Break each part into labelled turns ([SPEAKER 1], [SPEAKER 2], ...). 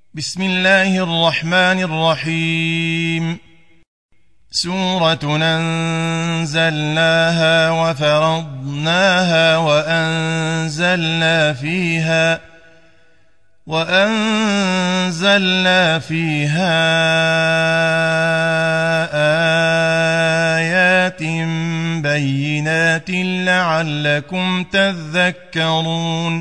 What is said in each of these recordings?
[SPEAKER 1] بسم الله الرحمن الرحيم. سورة أنزلناها وفرضناها وأنزلنا فيها آيات بينات لعلكم تذكرون.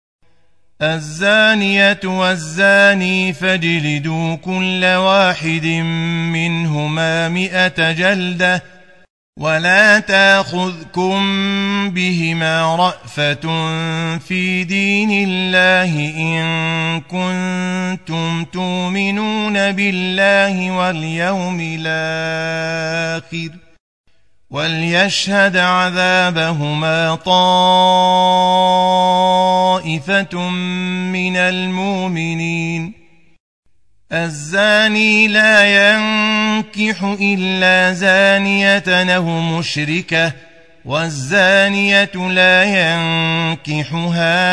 [SPEAKER 1] الزانية والزاني فاجلدوا كل واحد منهما 100 جلدة ولا تأخذكم بهما رأفة في دين الله إن كنتم تؤمنون بالله واليوم الآخر وليشهد عذابهما طائفة من المؤمنين. الزاني لا ينكح إلا زانية أو مشركة والزانية لا ينكحها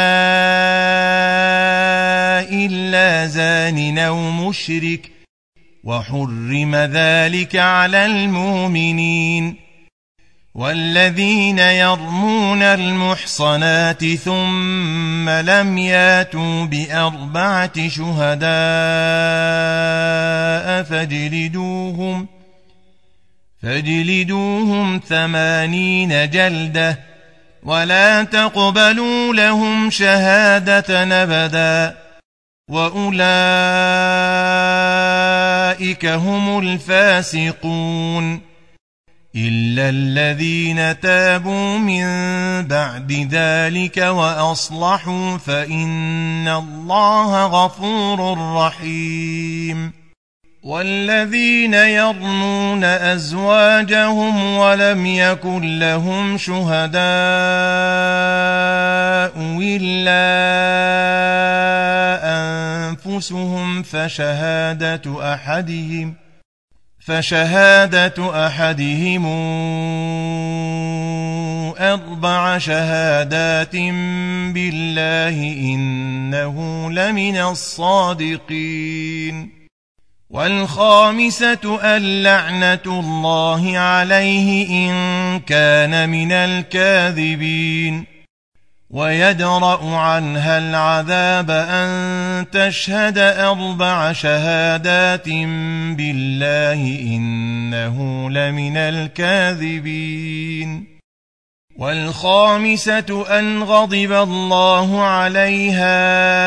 [SPEAKER 1] إلا زان أو مشرك وحرم ذلك على المؤمنين. والذين يرمون المحصنات ثم لم ياتوا ب4 شهداء فاجلدوهم 80 جلدة ولا تقبلوا لهم شهادة أبدا وأولئك هم الفاسقون إلا الذين تابوا من بعد ذلك وأصلحوا فإن الله غفور رحيم. والذين يرمون أزواجهم ولم يكن لهم شهداء إلا أنفسهم فشهادة أحدهم 4 شهادات بالله إنه لمن الصادقين. والخامسة اللعنة الله عليه إن كان من الكاذبين ويدرأ عنها العذاب أن تشهد 4 شهادات بالله إنه لمن الكاذبين. والخامسة أن غضب الله عليها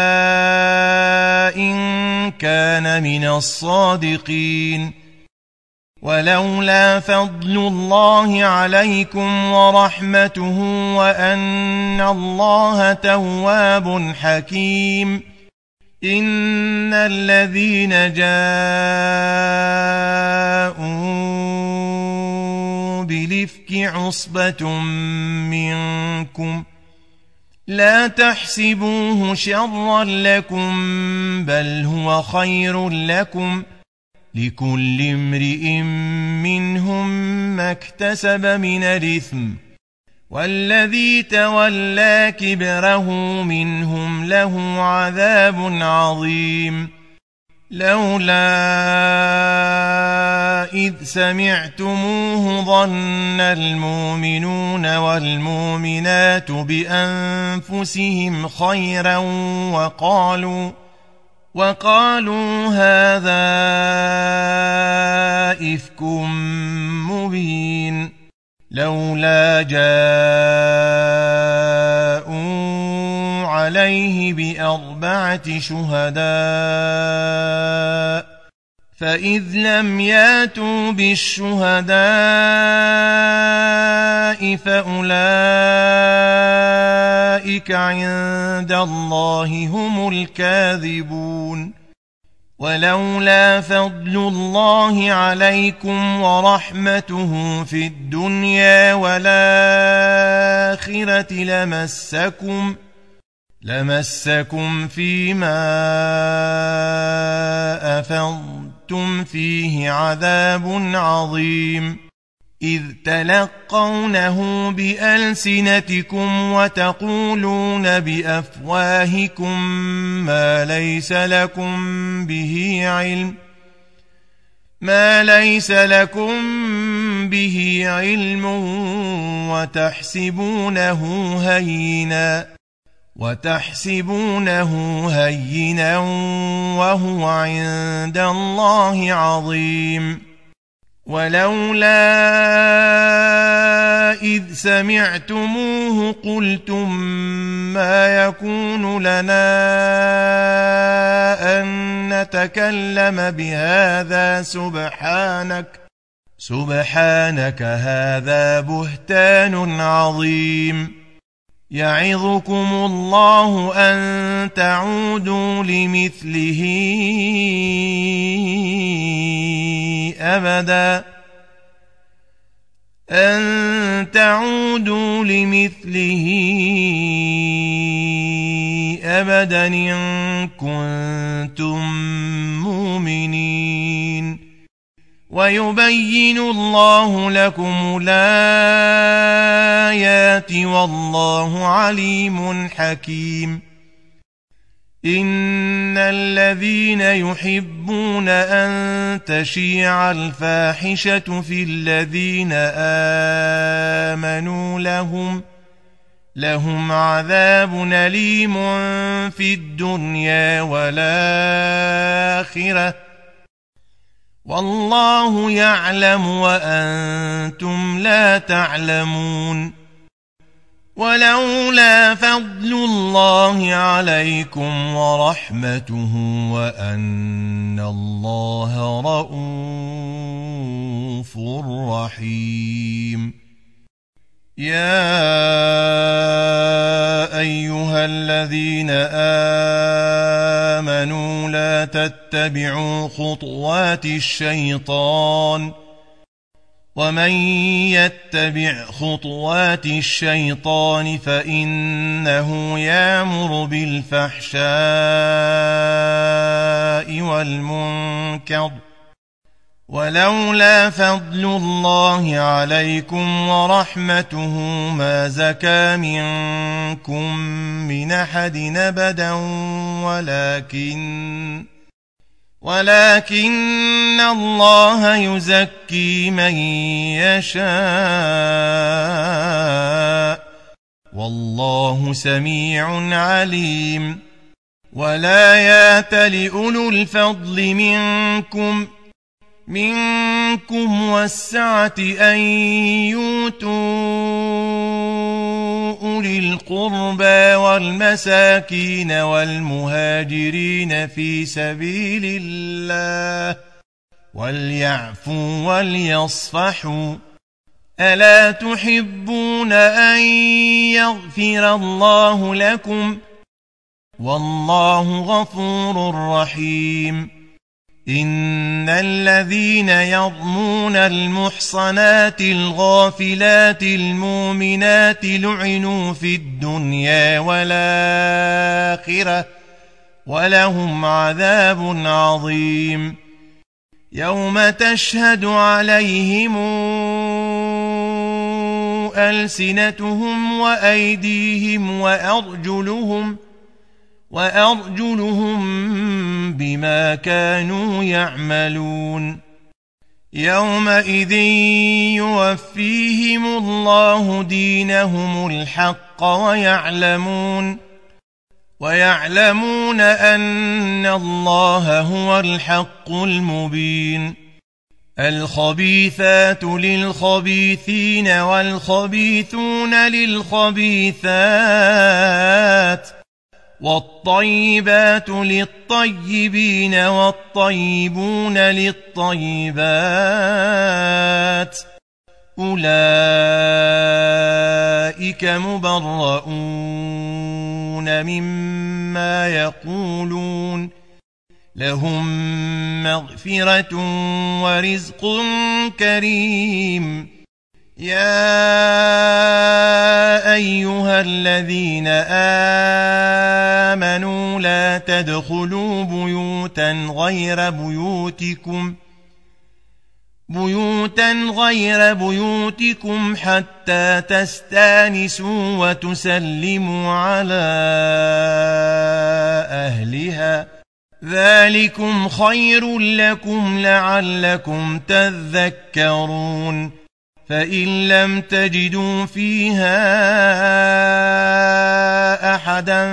[SPEAKER 1] إن كان من الصادقين. ولولا فضل الله عليكم ورحمته وأن الله تواب حكيم إن الذين جاءوا بالإفك عصبة منكم لا تحسبوه شرا لكم بل هو خير لكم لكل امرئ منهم ما اكتسب من الإثم والذي تولى كبره منهم له عذاب عظيم. لولا إذ سمعتموه ظن المؤمنون والمؤمنات بأنفسهم خيرا وقالوا هذا إفك مبين. لولا جاءوا عليه ب4 شهداء فإذ لم ياتوا بالشهداء فأولئك عند الله هم الكاذبون. ولولا فضل الله عليكم ورحمته في الدنيا والآخرة لمسكم فيما أفضتم فيه عذاب عظيم إذ تلقونه بألسنتكم وتقولون بأفواهكم ما ليس لكم به علم وتحسبونه هينا وهو عند الله عظيم. ولولا إذ سمعتموه قلتم ما يكون لنا أن نتكلم بهذا سبحانك هذا بهتان عظيم. يعظكم الله أن تعودوا لمثله أبدا إن كنتم مؤمنين. ويبين الله لكم الآيات والله عليم حكيم. إن الذين يحبون أن تشيع الفاحشة في الذين آمنوا لهم عذاب أليم في الدنيا والآخرة والله يعلم وأنتم لا تعلمون. ولولا فضل الله عليكم ورحمته وأن الله رءوف رحيم. يا أيها الذين آمنوا لا تتبعوا خطوات الشيطان ومن يتبع خطوات الشيطان فإنه يأمر بالفحشاء والمنكر. ولولا فضل الله عليكم ورحمته ما زكى منكم من أحد أبدا ولكن الله يزكي من يشاء والله سميع عليم. ولا يأتل أولو الفضل منكم والسعة أن يؤتوا أولي القربى والمساكين والمهاجرين في سبيل الله وليعفوا وليصفحوا. ألا تحبون أن يغفر الله لكم والله غفور رحيم. إن الذين يرمون المحصنات الغافلات المؤمنات لعنوا في الدنيا والآخرة ولهم عذاب عظيم. يوم تشهد عليهم ألسنتهم وأيديهم وأرجلهم بما كانوا يعملون. يومئذ يوفيهم الله دينهم الحق ويعلمون أن الله هو الحق المبين. الخبيثات للخبيثين والخبيثون للخبيثات والطيبات للطيبين والطيبون للطيبات أولئك مبرؤون مما يقولون لهم مغفرة ورزق كريم. يا أيها الذين آمنوا لا بيوتا غير بيوتكم حتى تستانسوا وتسلموا على أهلها ذلكم خير لكم لعلكم تذكرون فإن لم تجدوا فيها أحدا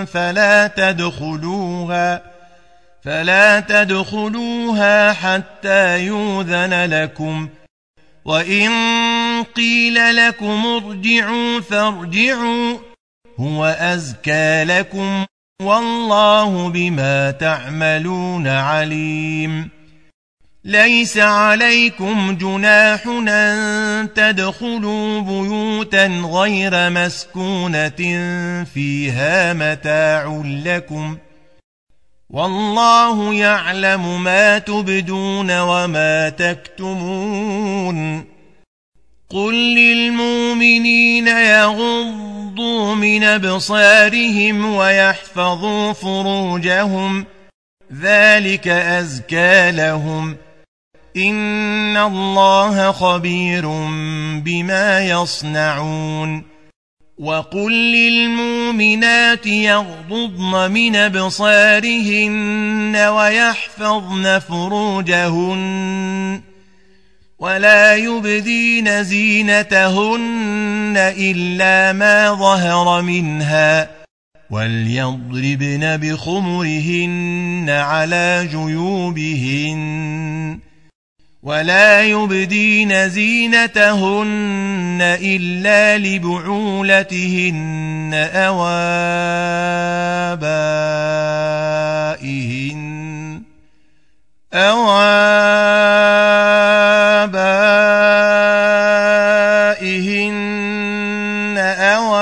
[SPEAKER 1] فلا تدخلوها حتى يؤذن لكم وإن قيل لكم ارجعوا فارجعوا هو أزكى لكم والله بما تعملون عليم ليس عليكم جناح أن تدخلوا بيوتا غير مسكونة فيها متاع لكم والله يعلم ما تبدون وما تكتمون قل للمؤمنين يغضوا من أبصارهم ويحفظوا فروجهم ذلك أزكى لهم إن الله خبير بما يصنعون وقل للمؤمنات يغضضن من أبصارهن ويحفظن فروجهن ولا يبدين زينتهن إلا ما ظهر منها وليضربن بخمرهن على جيوبهن ولا يبدين زينتهن إلا لبعولتهن أو آبائهن أو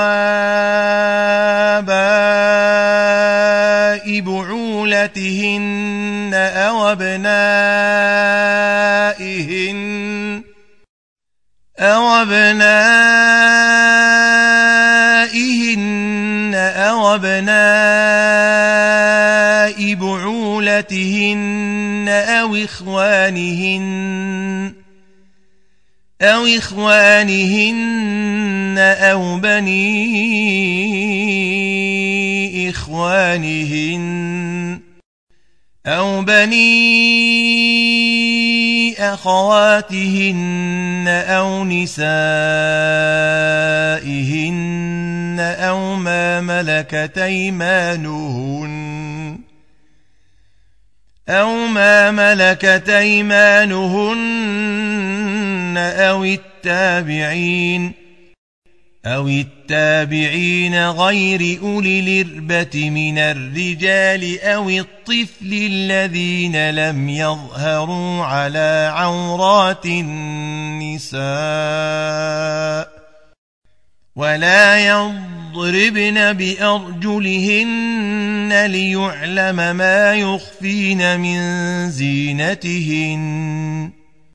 [SPEAKER 1] آباء بعولتهن أو أبناء بعولتهن أو إخوانهن أو بني إخوانهن أو بني أخواتهن أو نسائهن أو ما ملكت أيمانهن أو التابعين غير أولي الإربة من الرجال أو الطفل الذين لم يظهروا على عورات النساء ولا يضربن بأرجلهن ليعلم ما يخفين من زينتهن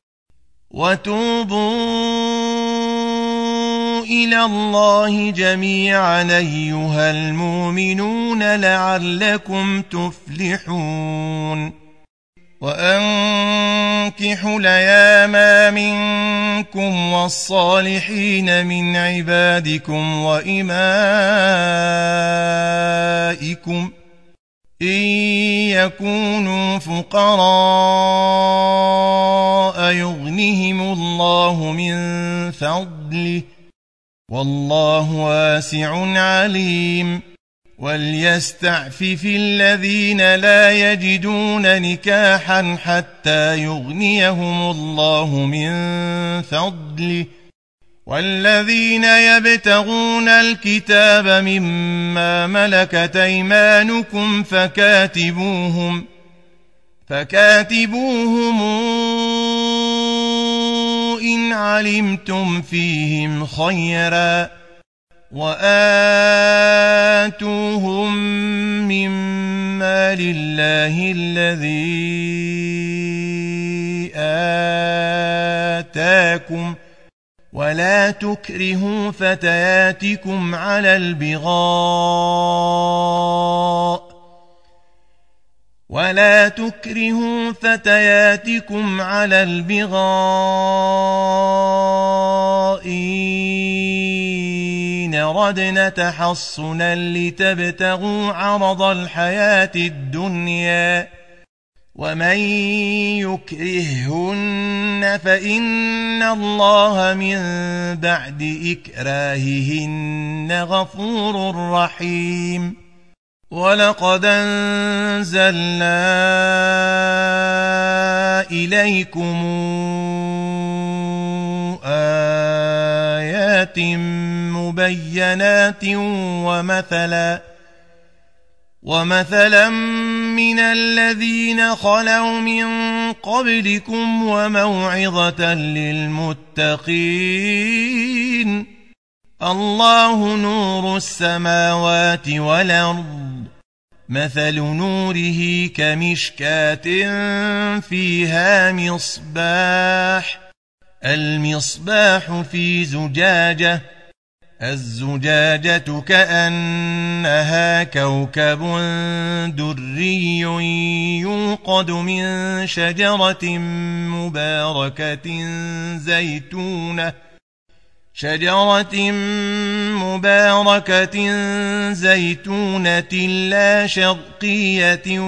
[SPEAKER 1] وتوبوا إلى الله جميعا أيها المؤمنون لعلكم تفلحون وأنكحوا الأيام منكم والصالحين من عبادكم وإمائكم إن يكونوا فقراء يغنهم الله من فضله والله واسع عليم وليستعفف الذين لا يجدون نكاحا حتى يغنيهم الله من فضله والذين يبتغون الكتاب مما ملكت أيمانكم فكاتبوهم إن علمتم فيهم خيرا وآتوهم مما لله الذي آتاكم ولا تكرهوا فتياتكم على البغاء ولا تكرهوا فتياتكم على البغاء إن ردنا تحصنا لتبتغوا عرض الحياة الدنيا ومن يكرههن فإن الله من بعد إكراههن غفور رحيم. ولقد أنزلنا إليكم آيات مبينات ومثلا من الذين خلوا من قبلكم وموعظة للمتقين. الله نور السماوات والأرض مثل نوره كمشكاة فيها مصباح المصباح في زجاجة الزجاجة كأنها كوكب دري يوقد من شجرة مباركة زيتونة لا شرقية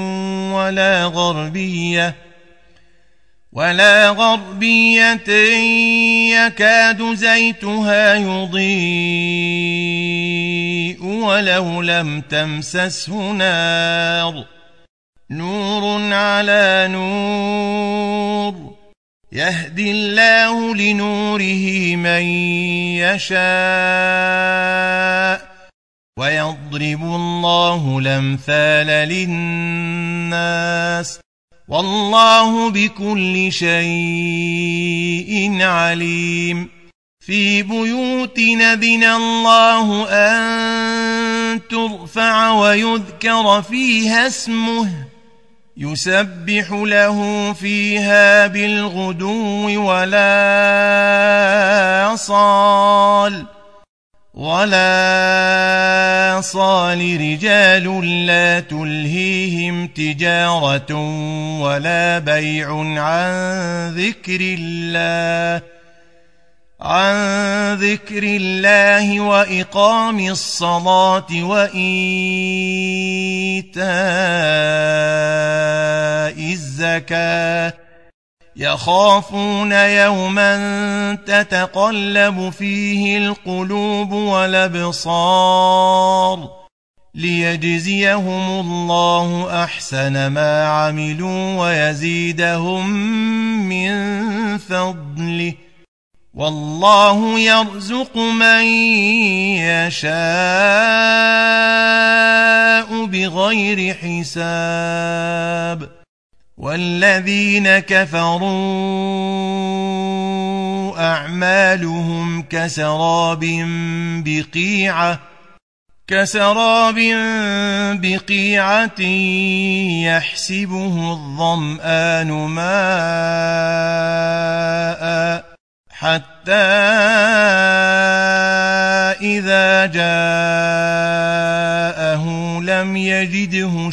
[SPEAKER 1] ولا غربية يكاد زيتها يضيء ولو لم تمسسه نار نور على نور يهدي الله لنوره من يشاء ويضرب الله الأمثال للناس والله بكل شيء عليم. في بيوت أذن الله أن ترفع ويذكر فيها اسمه يسبح له فيها بالغدو ولا صال رجال لا تلهيهم تجارة ولا بيع عن ذكر الله وإقام الصلاة وإيتاء الزكاة يخافون يوما تتقلب فيه القلوب والأبصار ليجزيهم الله أحسن ما عملوا ويزيدهم من فضله والله يرزق من يشاء بغير حساب. والذين كفروا أعمالهم كسراب بقيعة يحسبه الظمآن ماء حتى إذا جاءه لم يجده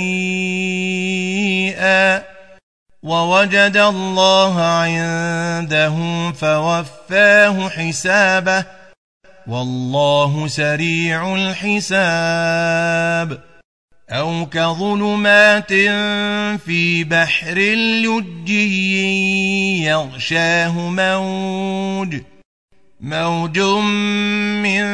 [SPEAKER 1] شيئا ووجد الله عنده فوفاه حسابه والله سريع الحساب. أو كظلمات في بحر لجي يغشاه موج من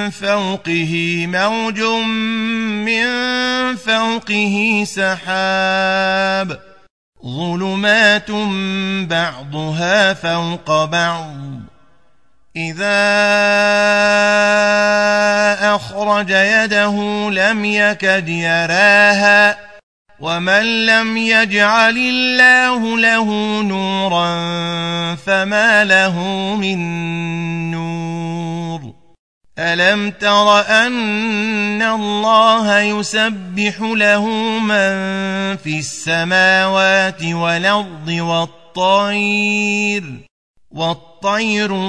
[SPEAKER 1] فوقه سحاب ظلمات بعضها فوق بعض إذا أخرج يده لم يكد يراها ومن لم يجعل الله له نورا فما له من نور. ألم تر أن الله يسبح له من في السماوات والأرض والطير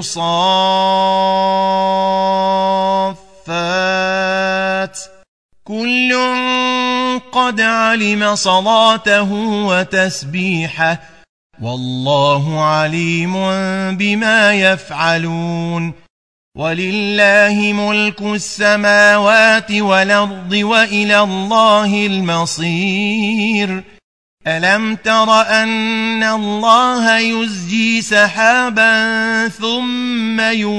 [SPEAKER 1] صافات كل قد علم صلاته وتسبيحه والله عليم بما يفعلون ولله ملك السماوات والأرض وإلى الله المصير ألم تر أن الله يزجي سحابا ثم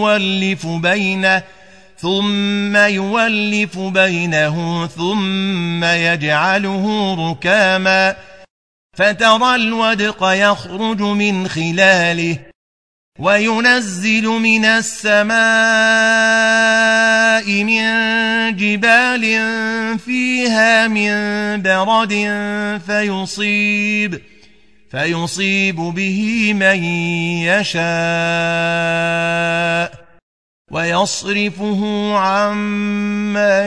[SPEAKER 1] يولف بينه ثم يجعله ركاما فترى الودق يخرج من خلاله وينزل من السماء من جبال فيها من برد فيصيب به من يشاء ويصرفه عن من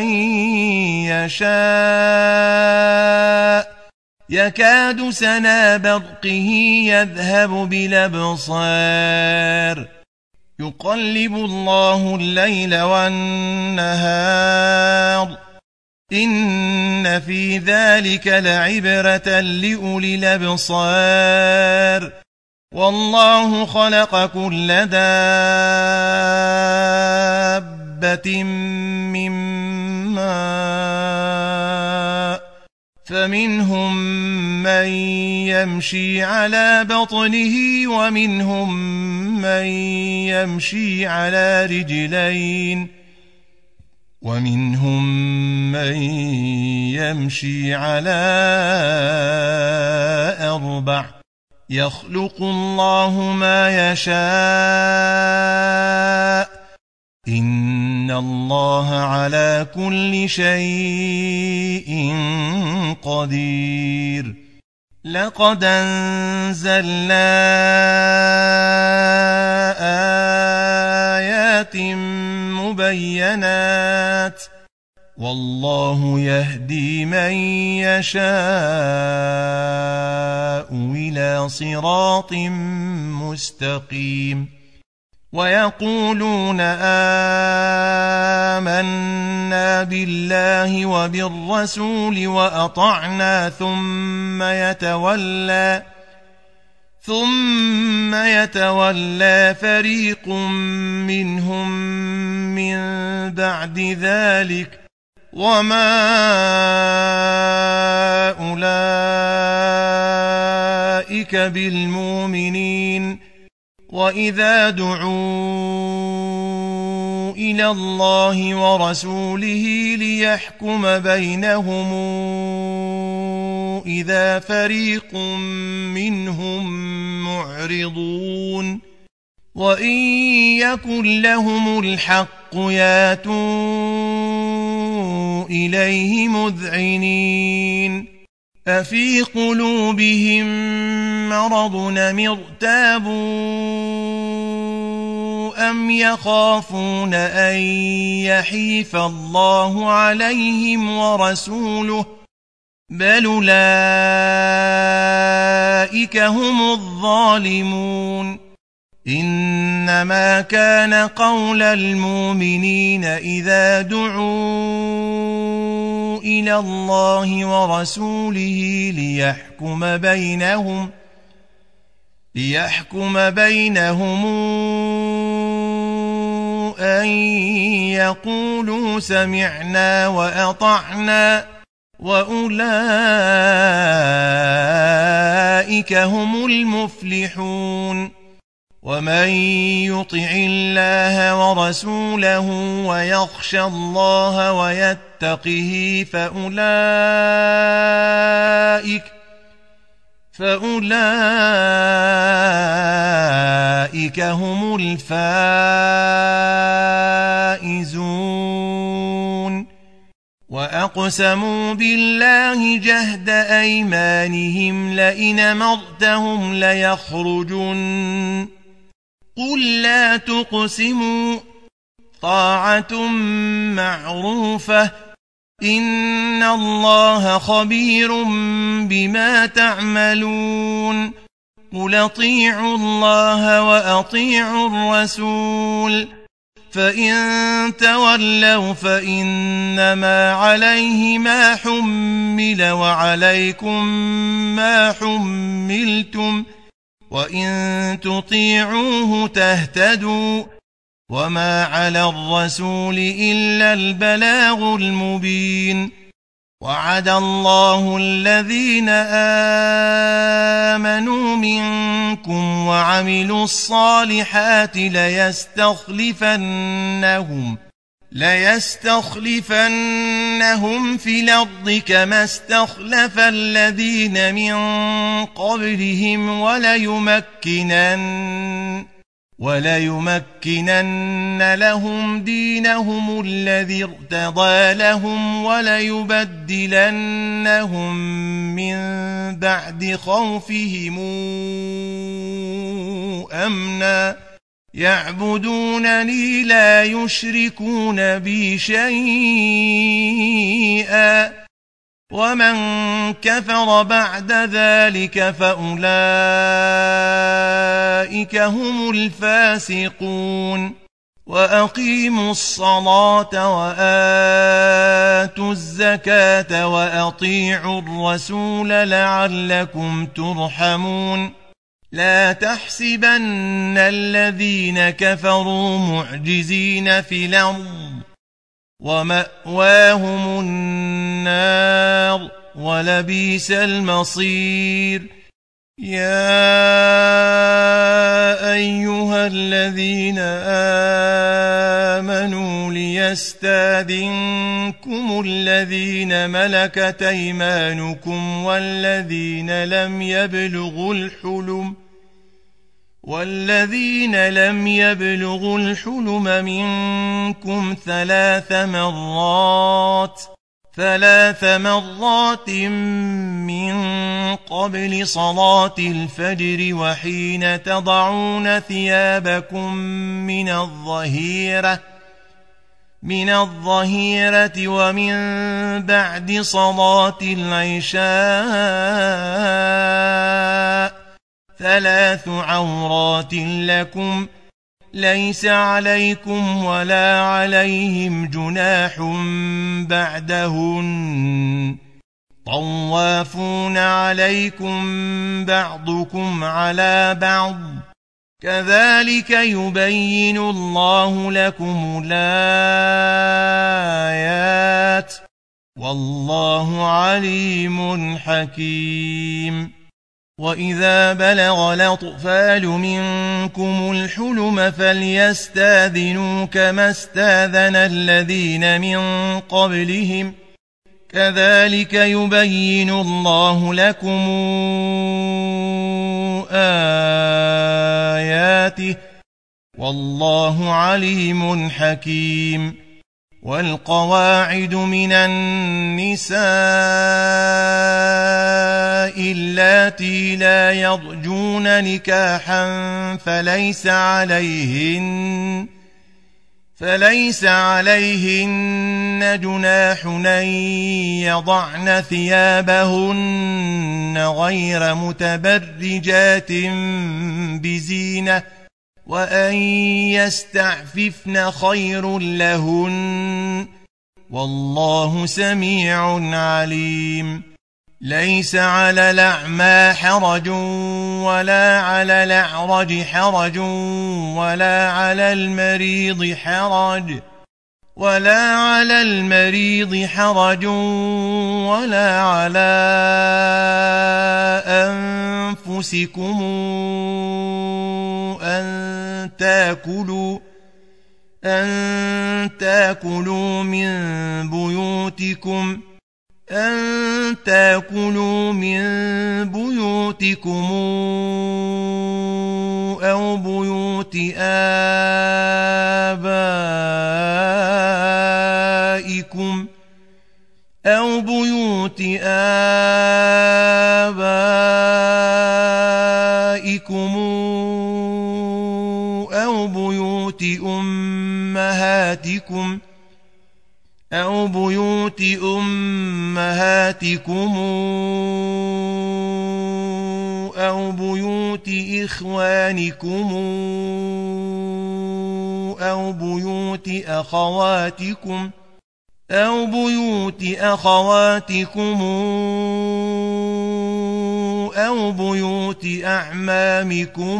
[SPEAKER 1] يشاء يكاد سنا برقه يذهب بالأبصار يقلب الله الليل والنهار إن في ذلك لعبرة لأولي الأبصار والله خلق كل دابة من ماء فمنهم من يمشي على بطنه ومنهم من يمشي على رجلين ومنهم من يمشي على 4 يخلق الله ما يشاء إن الله على كل شيء قدير لقد أنزلنا آيات مبينات والله يهدي من يشاء إلى صراط مستقيم ويقولون آمنا بالله وبالرسول وأطعنا ثم يتولى فريق منهم من بعد ذلك وما أولئك بالمؤمنين وإذا دعوا إلى الله ورسوله ليحكم بينهم إذا فريق منهم معرضون وإن يكن لهم الحق ياتوا إليه مذعنين أفي قلوبهم مرض أم ارتابوا أم يخافون أن يحيف الله عليهم ورسوله بل أولئك هم الظالمون إنما كان قول المؤمنين إذا دعوا إلى الله ورسوله ليحكم بينهم أن يقولوا سمعنا وأطعنا وأولئك هم المفلحون ومن يطع الله ورسوله ويخشى الله ويتقه فأولئك هم الفائزون وأقسموا بالله جهد أيمانهم لئن أمرتهم ليخرجن قل لا تقسموا طاعة معروفة إن الله خبير بما تعملون قل أطيعوا الله وأطيعوا الرسول فإن تولوا فإنما عليه ما حمل وعليكم ما حملتم وإن تطيعوه تهتدوا وما على الرسول إلا البلاغ المبين وعد الله الذين آمنوا منكم وعملوا الصالحات ليستخلفنهم في الأرض كما استخلف الذين من قبلهم وليمكنن لهم دينهم الذي ارتضى لهم وليبدلنهم من بعد خوفهم أمنا يعبدونني لا يشركون بي شيئا ومن كفر بعد ذلك فأولئك هم الفاسقون وأقيموا الصلاة وآتوا الزكاة وأطيعوا الرسول لعلكم ترحمون لا تحسبن الذين كفروا معجزين في الأرض ومأواهم النار ولبئس المصير يا أيها الذين آمنوا ليستأذنكم الذين ملكت أيمانكم والذين لم يبلغوا الحلم منكم ثلاث مرات من قبل صلاة الفجر وحين تضعون ثيابكم من الظهيرة ومن بعد صلاة العشاء 3 عورات لكم ليس عليكم ولا عليهم جناح بعدهن طوافون عليكم بعضكم على بعض كذلك يبين الله لكم الآيات والله عليم حكيم وإذا بلغ الأطفال منكم الحلم فليستأذنوا كما استأذن الذين من قبلهم كذلك يبين الله لكم آياته والله عليم حكيم والقواعد من النساء اللاتي لا يرجون نكاحا فليس عليهن جناح أن يضعن ثيابهن غير متبرجات بزينة وأن يستعففن خير لهن والله سميع عليم ليس على الأعمى حرج ولا على الأعرج حرج ولا على المريض حرج ولا على أنفسكم أن تأكلوا من بيوتكم أو بيوت آبائكم أو بيوت أمهاتكم أو بيوت إخوانكم أو بيوت أخواتكم أو بيوت أعمامكم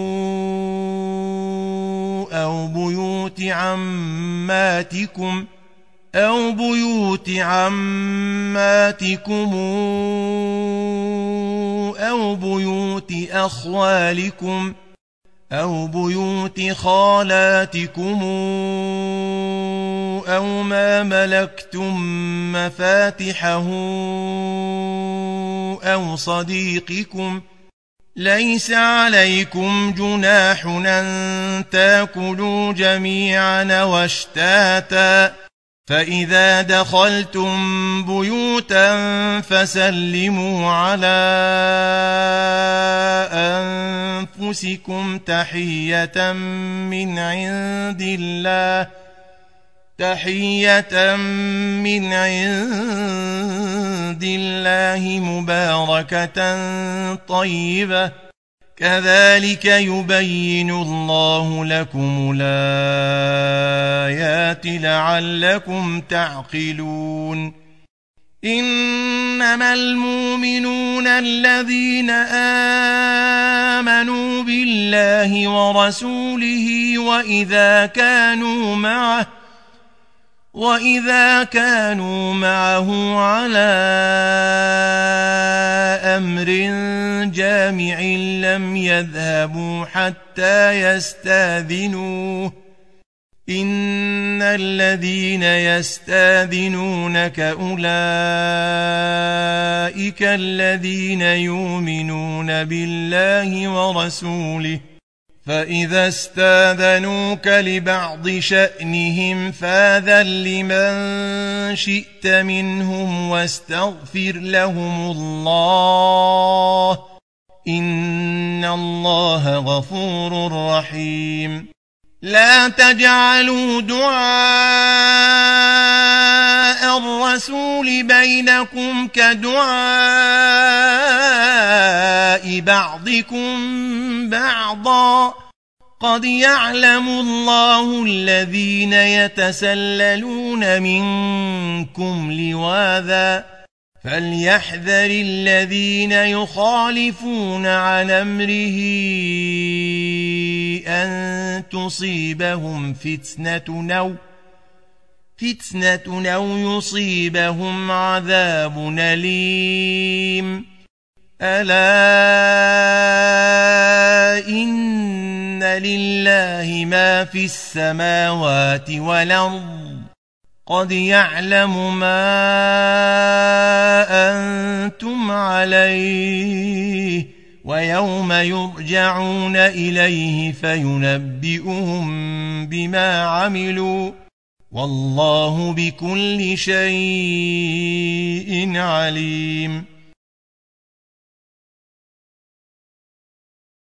[SPEAKER 1] أو بيوت عماتكم أو بيوت أخوالكم أو بيوت خالاتكم أو ما ملكتم مفاتحه أو صديقكم. ليس عليكم جناح أن تأكلوا جميعا واشتاتا، فإذا دخلتم بيوتا فسلموا على أنفسكم تحية من عند الله مباركة طيبة، كذلك يبين الله لكم الآيات لعلكم تعقلون. إنما المؤمنون الذين آمنوا بالله ورسوله وإذا كانوا معه على أمر جامع لم يذهبوا حتى يستاذنوه. إن الذين يستاذنونك أولئك الذين يؤمنون بالله ورسوله، فإذا استاذنوك لبعض شأنهم فاذن لمن شئت منهم واستغفر لهم الله، إن الله غفور رحيم. لا تجعلوا دعاء الرسول بينكم كدعاء بعضكم بعضا، قد يعلم الله الذين يتسللون منكم لواذا، فليحذر الذين يخالفون عن أمره أن تصيبهم فتنة أو يصيبهم عذاب أليم. ألا إن لله ما في السماوات والأرض، قد يعلم ما أنتم عليه، ويوم يرجعون إليه فينبئهم بما عملوا، والله بكل شيء عليم.